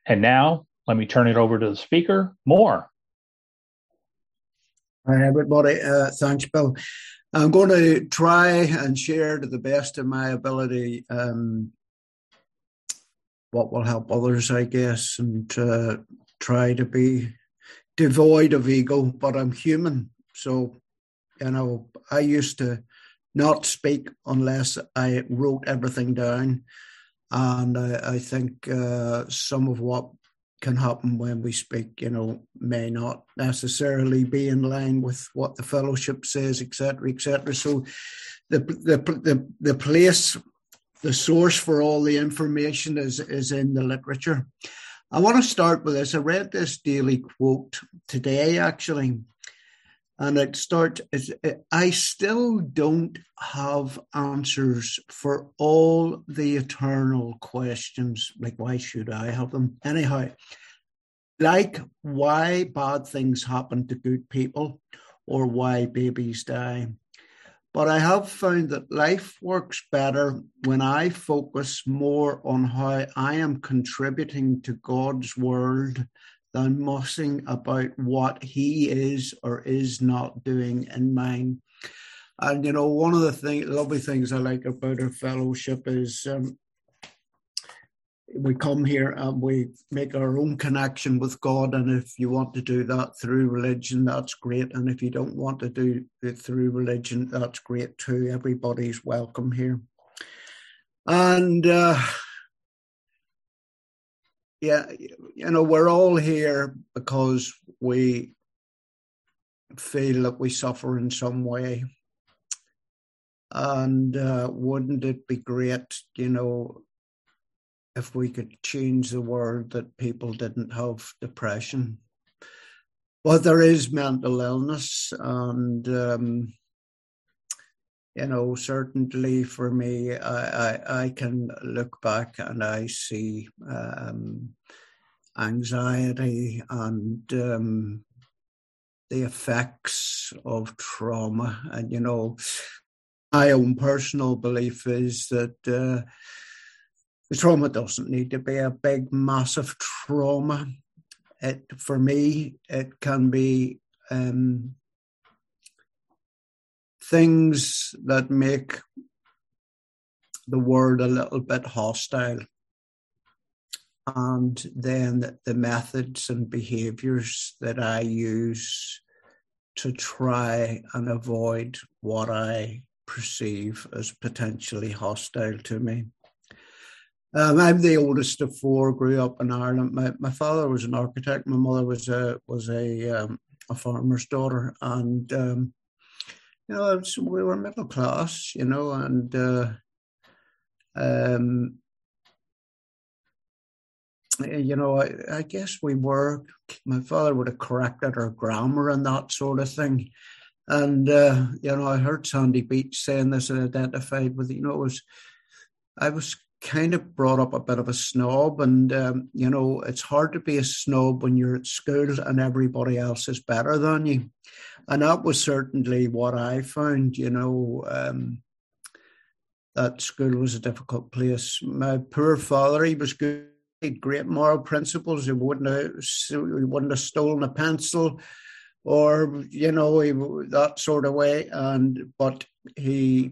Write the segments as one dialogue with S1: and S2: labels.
S1: And now, let me turn it over to the speaker, Moore.
S2: Hi, everybody. Thanks, Bill. I'm going to try and share to the best of my ability what will help others, I guess, and try to be devoid of ego, but I'm human. So, I used to not speak unless I wrote everything down. And I think some of what can happen when we speak, may not necessarily be in line with what the fellowship says, etc., etc. So the place, the source for all the information is in the literature. I want to start with this. I read this daily quote today, actually, and it starts, I still don't have answers for all the eternal questions. Like, why should I have them? Anyhow, like why bad things happen to good people or why babies die. But I have found that life works better when I focus more on how I am contributing to God's world than mussing about what he is or is not doing in mine. And, one of the lovely things I like about our fellowship is we come here and we make our own connection with God. And if you want to do that through religion, that's great. And if you don't want to do it through religion, that's great too. Everybody's welcome here. And, we're all here because we feel that we suffer in some way. And wouldn't it be great, if we could change the world that people didn't have depression? Well, there is mental illness, and certainly for me, I can look back and I see anxiety and the effects of trauma. And, my own personal belief is that the trauma doesn't need to be a big, massive trauma. For me, it can be things that make the world a little bit hostile. And then the methods and behaviors that I use to try and avoid what I perceive as potentially hostile to me. I'm the oldest of four, grew up in Ireland. My father was an architect. My mother was a farmer's daughter. And, we were middle class, and I guess we were. My father would have corrected our grammar and that sort of thing. And, I heard Sandy Beach saying this and identified with, I was kind of brought up a bit of a snob, and, it's hard to be a snob when you're at school and everybody else is better than you. And that was certainly what I found, that school was a difficult place. My poor father, he was good, he had great moral principles. He wouldn't have stolen a pencil or, that sort of way. But he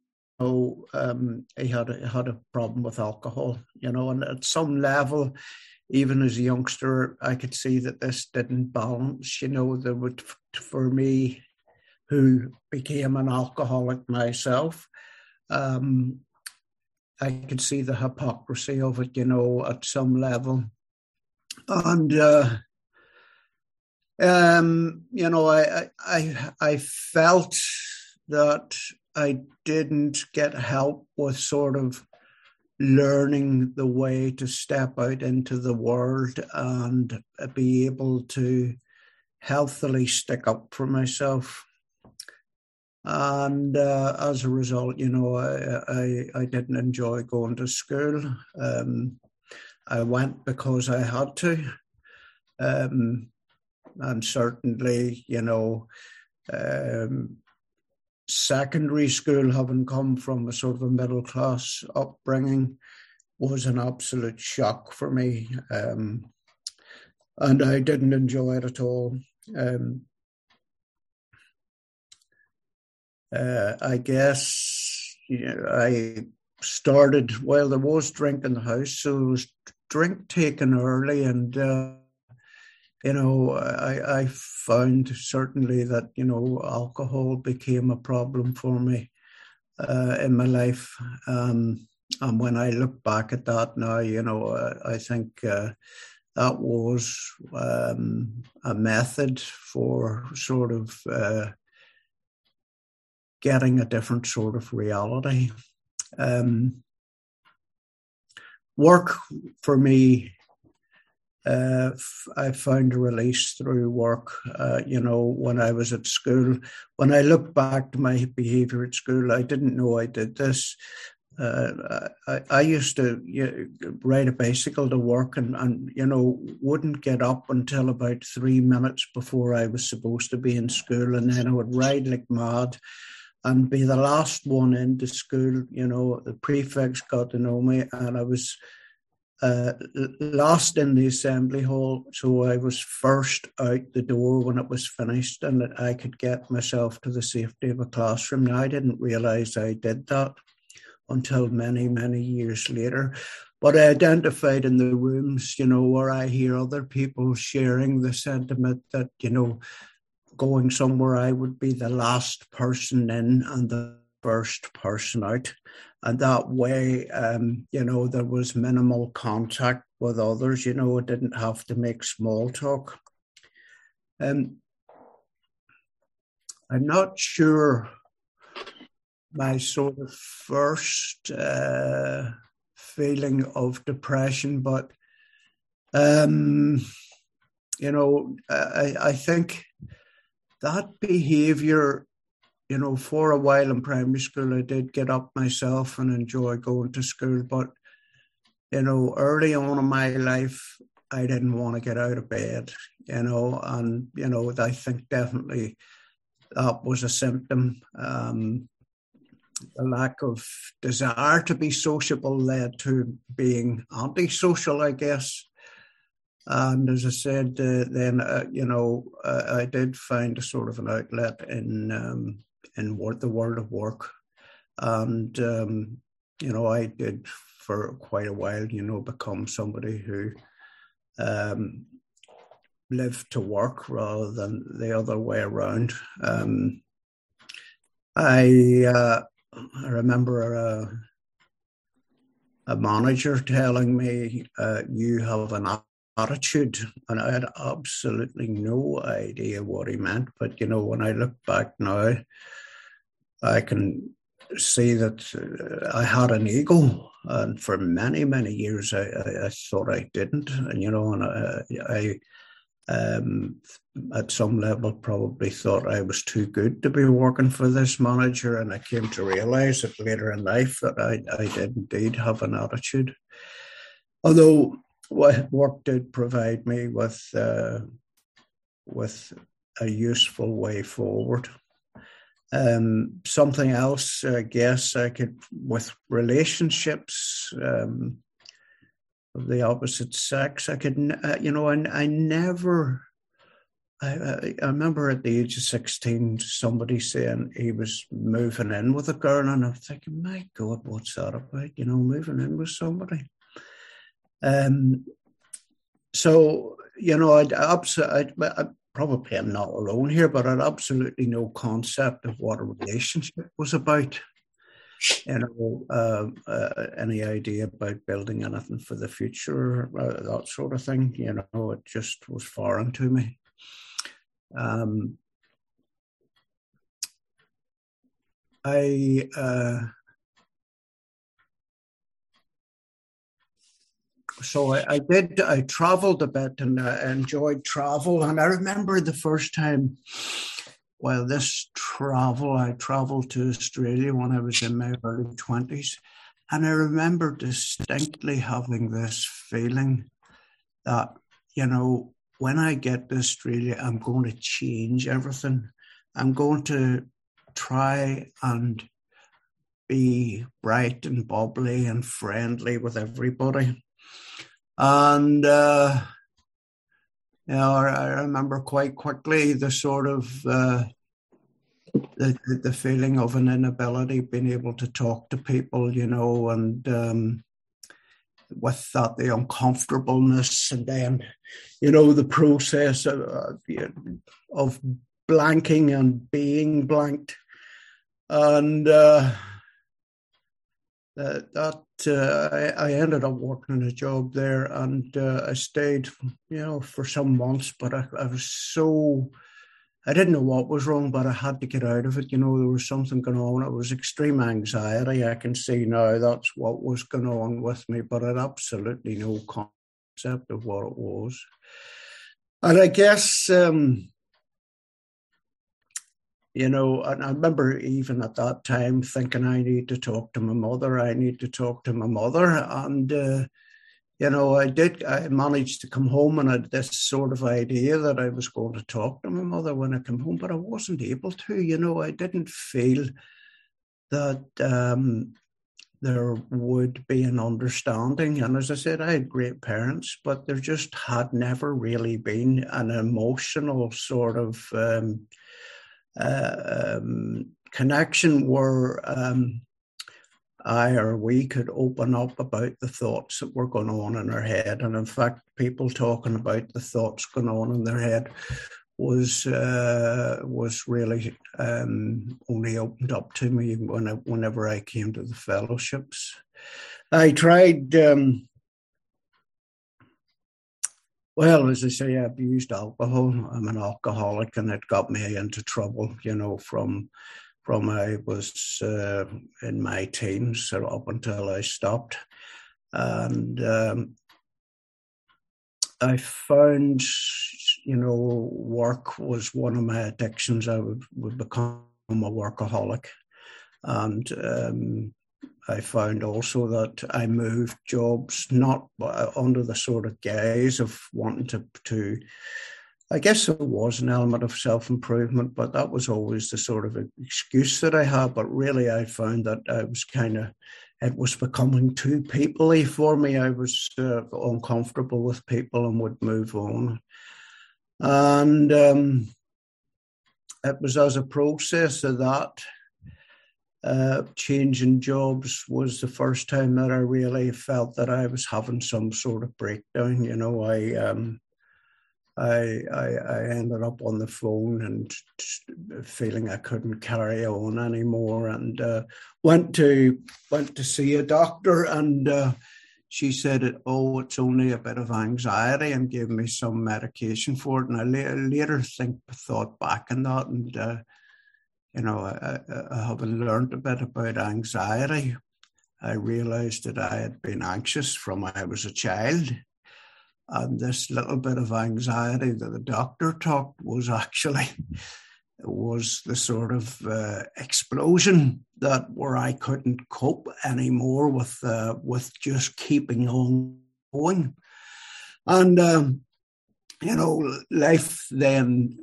S2: had a problem with alcohol, and at some level, even as a youngster, I could see that this didn't balance. There would, for me, who became an alcoholic myself, I could see the hypocrisy of it, at some level. And, I felt that I didn't get help with sort of learning the way to step out into the world and be able to healthily stick up for myself. And as a result, I didn't enjoy going to school. I went because I had to. And certainly, secondary school, having come from a sort of a middle class upbringing, was an absolute shock for me. And I didn't enjoy it at all. I guess I started, well, there was drink in the house, so there was drink taken early, and I found certainly that alcohol became a problem for me in my life, and when I look back at that now, I think that was a method for sort of getting a different sort of reality. Work for me, I found a release through work. When I was at school, when I look back to my behavior at school, I didn't know I did this. I used to ride a bicycle to work and wouldn't get up until about 3 minutes before I was supposed to be in school. And then I would ride like mad and be the last one into school. The prefects got to know me, and I was last in the assembly hall. So I was first out the door when it was finished, and that I could get myself to the safety of a classroom. Now, I didn't realize I did that until many, many years later. But I identified in the rooms, where I hear other people sharing the sentiment that, going somewhere, I would be the last person in and the first person out. And that way, there was minimal contact with others. It didn't have to make small talk. I'm not sure my sort of first feeling of depression, but I think that behavior, for a while in primary school, I did get up myself and enjoy going to school. But, early on in my life, I didn't want to get out of bed, and, I think definitely that was a symptom. The lack of desire to be sociable led to being antisocial, I guess. And as I said, then I did find a sort of an outlet in the world of work, and I did for quite a while, become somebody who lived to work rather than the other way around. I remember a manager telling me, "You have an attitude," and I had absolutely no idea what he meant. But when I look back now, I can see that I had an ego, and for many, many years I thought I didn't, and I at some level probably thought I was too good to be working for this manager, and I came to realize that later in life that I did indeed have an attitude. Although work did provide me with a useful way forward. Something else, I guess, I could, with relationships of the opposite sex, I could, I remember at the age of 16, somebody saying he was moving in with a girl, and I'm thinking, my God, what's that about? Moving in with somebody. So, I probably am not alone here, but I had absolutely no concept of what a relationship was about. Any idea about building anything for the future, that sort of thing. It just was foreign to me. I traveled a bit, and I enjoyed travel. And I remember the first time, I traveled to Australia when I was in my early 20s. And I remember distinctly having this feeling that, when I get to Australia, I'm going to change everything. I'm going to try and be bright and bubbly and friendly with everybody. And, I remember quite quickly the sort of the feeling of an inability, being able to talk to people, and with that, the uncomfortableness, and then, the process of blanking and being blanked. And I ended up working in a job there, and I stayed, for some months, but I was I didn't know what was wrong, but I had to get out of it. There was something going on. It was extreme anxiety. I can see now that's what was going on with me, but I had absolutely no concept of what it was. And I guess, and I remember even at that time thinking, I need to talk to my mother. And, I managed to come home, and I had this sort of idea that I was going to talk to my mother when I came home, but I wasn't able to. I didn't feel that there would be an understanding. And as I said, I had great parents, but there just had never really been an emotional sort of connection where we could open up about the thoughts that were going on in our head. And in fact, people talking about the thoughts going on in their head was really only opened up to me whenever I came to the fellowships. I tried, as I say, I abused alcohol. I'm an alcoholic, and it got me into trouble, from I was in my teens up until I stopped. And I found, work was one of my addictions. I would become a workaholic. And I found also that I moved jobs, not under the sort of guise of wanting to I guess there was an element of self-improvement, but that was always the sort of excuse that I had. But really, I found that I was it was becoming too people-y for me. I was uncomfortable with people and would move on. And it was as a process of that, changing jobs was the first time that I really felt that I was having some sort of breakdown. I ended up on the phone and feeling I couldn't carry on anymore, and went to see a doctor, and she said, it's only a bit of anxiety, and gave me some medication for it. And I later thought back on that, and I having learned a bit about anxiety, I realized that I had been anxious from when I was a child. And this little bit of anxiety that the doctor talked was actually the sort of explosion where I couldn't cope anymore with just keeping on going. And life then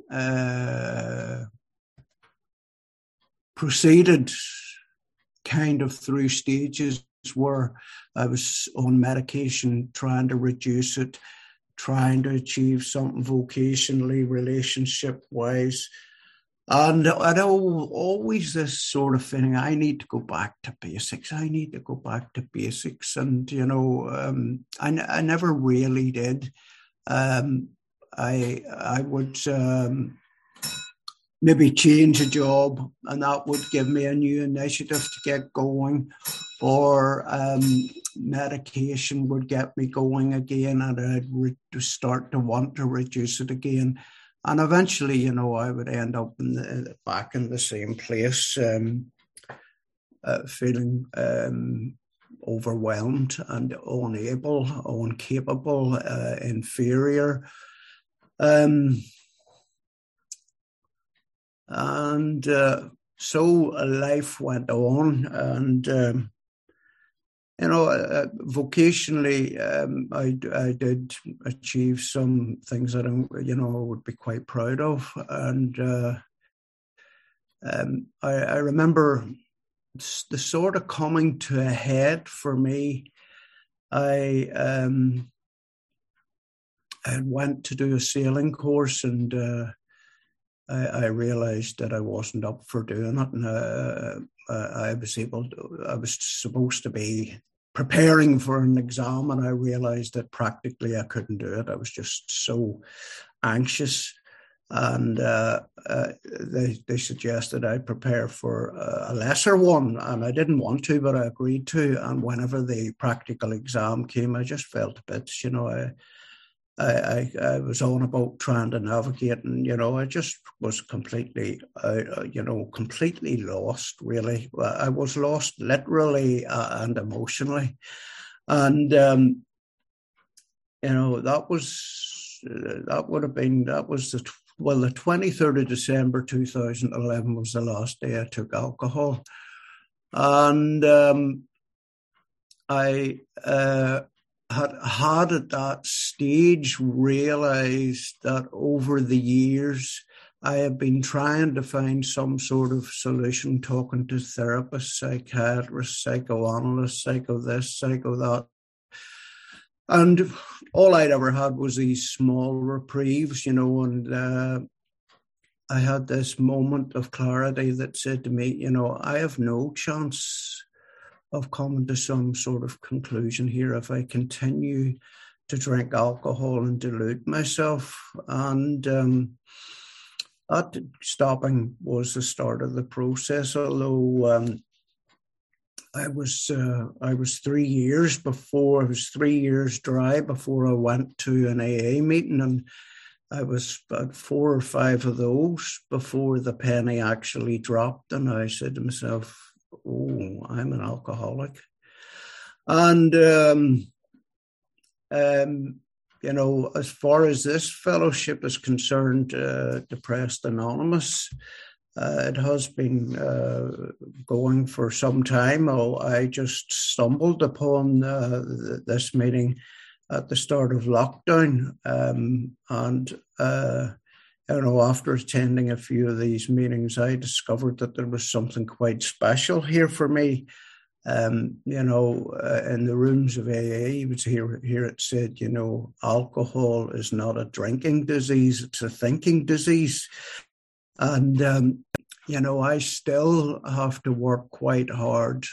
S2: proceeded kind of through stages where I was on medication, trying to reduce it, trying to achieve something vocationally, relationship-wise. And I'd always this sort of feeling, I need to go back to basics. And, I never really did. I would maybe change a job, and that would give me a new initiative to get going, or medication would get me going again, and I'd start to want to reduce it again. And eventually, I would end up back in the same place, feeling overwhelmed and unable, incapable, inferior. And so life went on, and vocationally, I did achieve some things that I would be quite proud of. And I remember the sort of coming to a head for me. I went to do a sailing course, and I realized that I wasn't up for doing it, and I was supposed to be preparing for an exam, and I realized that practically I couldn't do it. I was just so anxious, and they suggested I prepare for a lesser one, and I didn't want to, but I agreed to. And whenever the practical exam came, I just felt a bit, I was on about trying to navigate, and I just was completely, completely lost. Really, I was lost literally and emotionally, and that was the 23rd of December 2011 was the last day I took alcohol, and I had at that stage realized that over the years I have been trying to find some sort of solution, talking to therapists, psychiatrists, psychoanalysts, psycho this, psycho that. And all I'd ever had was these small reprieves, and I had this moment of clarity that said to me, I have no chance of coming to some sort of conclusion here if I continue to drink alcohol and delude myself. And that stopping was the start of the process, although I was 3 years dry before I went to an AA meeting, and I was about 4 or 5 of those before the penny actually dropped, and I said to myself, oh, I'm an alcoholic. And, as far as this fellowship is concerned, Depressed Anonymous, it has been going for some time. I just stumbled upon this meeting at the start of lockdown, and after attending a few of these meetings, I discovered that there was something quite special here for me. In the rooms of AA, you would hear it said, alcohol is not a drinking disease, it's a thinking disease. And, I still have to work quite hard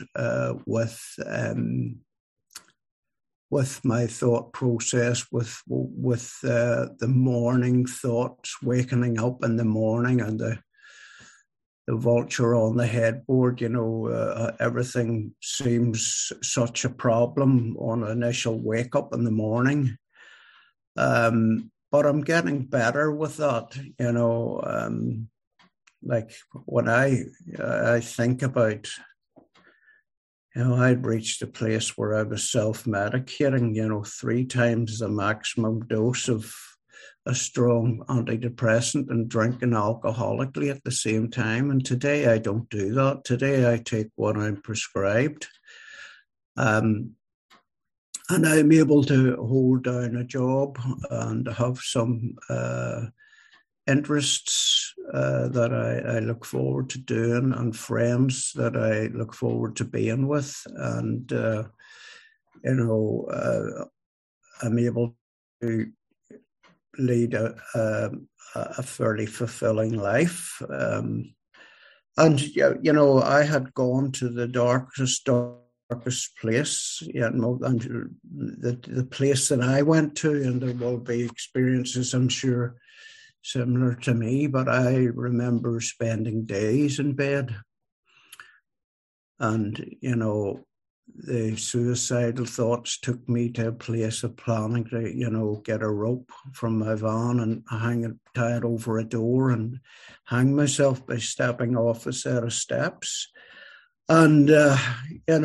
S2: with my thought process, with the morning thoughts, waking up in the morning, and the vulture on the headboard. Everything seems such a problem on initial wake up in the morning. But I'm getting better with that. Like when I think about, I'd reached a place where I was self-medicating, 3 times the maximum dose of a strong antidepressant and drinking alcoholically at the same time. And today I don't do that. Today I take what I'm prescribed. And I'm able to hold down a job and have some interests that I look forward to doing, and friends that I look forward to being with. And, I'm able to lead a fairly fulfilling life. And, I had gone to the darkest place, and the place that I went to, and there will be experiences, I'm sure, similar to me, but I remember spending days in bed. And, the suicidal thoughts took me to a place of planning to, get a rope from my van and tie it over a door and hang myself by stepping off a set of steps. And, at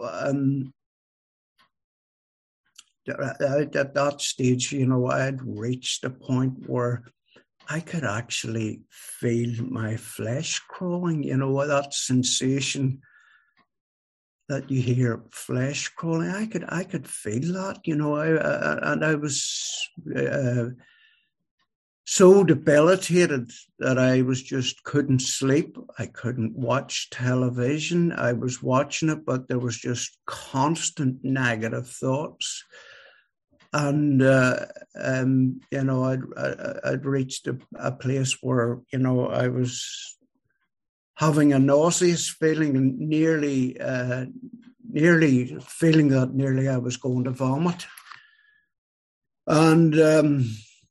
S2: that stage, I had reached a point where I could actually feel my flesh crawling, that sensation that you hear, flesh crawling. I could feel that, and I was so debilitated that I was just couldn't sleep. I couldn't watch television. I was watching it, but there was just constant negative thoughts. And, I'd reached a place where, I was having a nauseous feeling and nearly feeling that nearly I was going to vomit. And,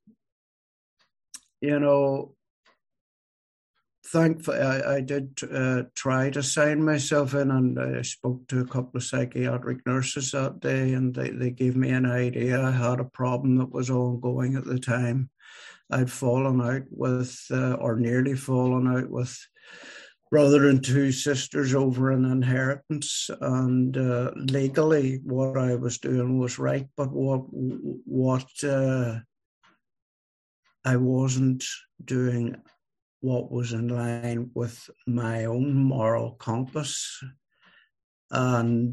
S2: thankfully, I did try to sign myself in, and I spoke to a couple of psychiatric nurses that day, and they gave me an idea. I had a problem that was ongoing at the time. I'd fallen out with, or nearly fallen out with, brother and two sisters over an inheritance, and legally what I was doing was right, but what I wasn't doing what was in line with my own moral compass. And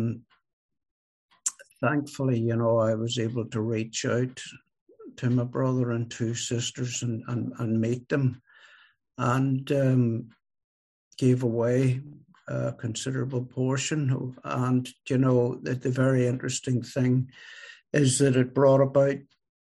S2: thankfully, I was able to reach out to my brother and two sisters and meet them, and gave away a considerable portion. And, the very interesting thing is that it brought about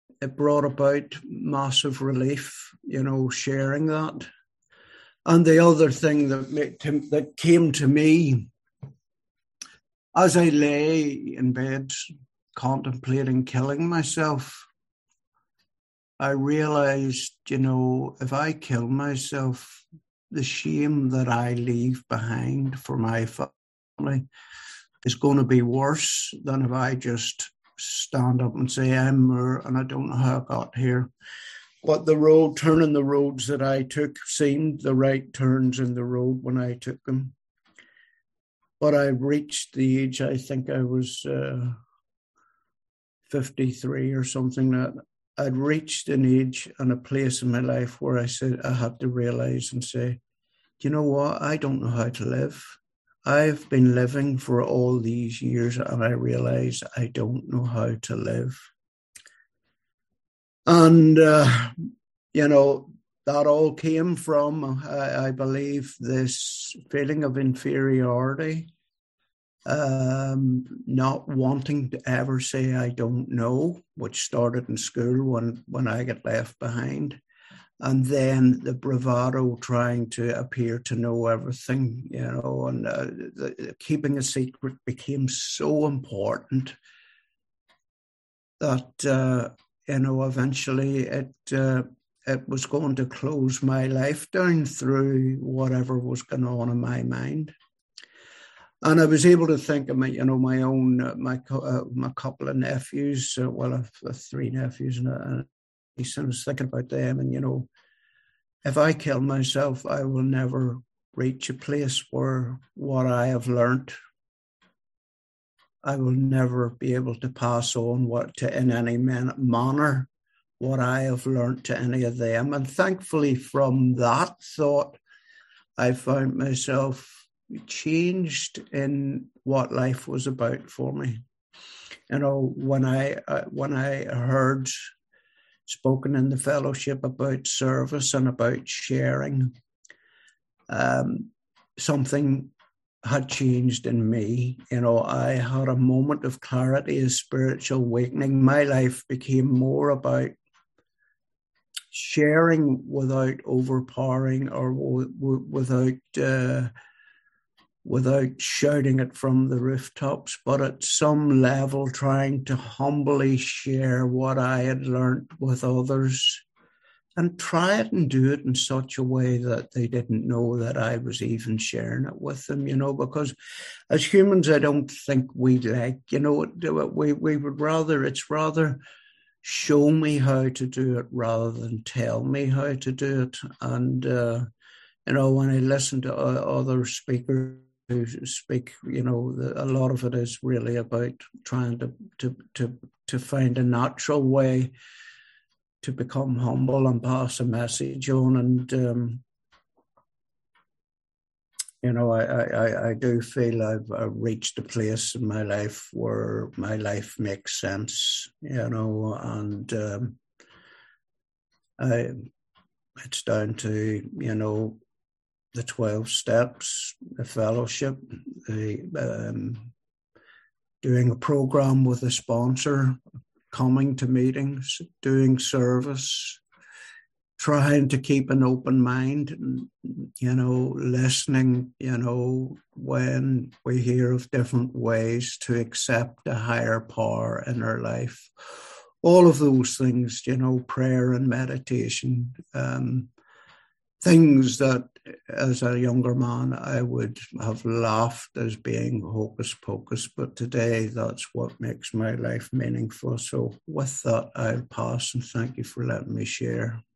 S2: massive relief, sharing that. And the other thing that came to me as I lay in bed contemplating killing myself, I realized, if I kill myself, the shame that I leave behind for my family is going to be worse than if I just stand up and say, I'm Moore and I don't know how I got here. But turning the roads that I took seemed the right turns in the road when I took them. But I reached the age, I think I was 53 or something, that I'd reached an age and a place in my life where I said I had to realize and say, you know what? I don't know how to live. I've been living for all these years and I realize I don't know how to live. And, that all came from, I believe, this feeling of inferiority, not wanting to ever say I don't know, which started in school when I got left behind. And then the bravado trying to appear to know everything, and keeping a secret became so important that, eventually it was going to close my life down through whatever was going on in my mind. And I was able to think of my couple of nephews. I have 3 nephews and a niece, and I was thinking about them. And if I kill myself, I will never reach a place where what I have learned, I will never be able to pass on in any manner what I have learned to any of them. And thankfully, from that thought, I found myself changed in what life was about for me. When I heard spoken in the fellowship about service and about sharing, something had changed in me. I had a moment of clarity, a spiritual awakening. My life became more about sharing without overpowering or without shouting it from the rooftops, but at some level trying to humbly share what I had learned with others and try it and do it in such a way that they didn't know that I was even sharing it with them, because as humans, I don't think we we would rather, it's rather show me how to do it rather than tell me how to do it. And, when I listen to other speakers who speak, a lot of it is really about trying to find a natural way to become humble and pass a message on. And, I do feel I've reached a place in my life where my life makes sense, and It's down to, the 12 steps, the fellowship, doing a program with a sponsor, coming to meetings, doing service, trying to keep an open mind, listening, when we hear of different ways to accept a higher power in our life. All of those things, prayer and meditation, things that as a younger man I would have laughed as being hocus pocus, but today that's what makes my life meaningful. So with that, I'll pass, and thank you for letting me share.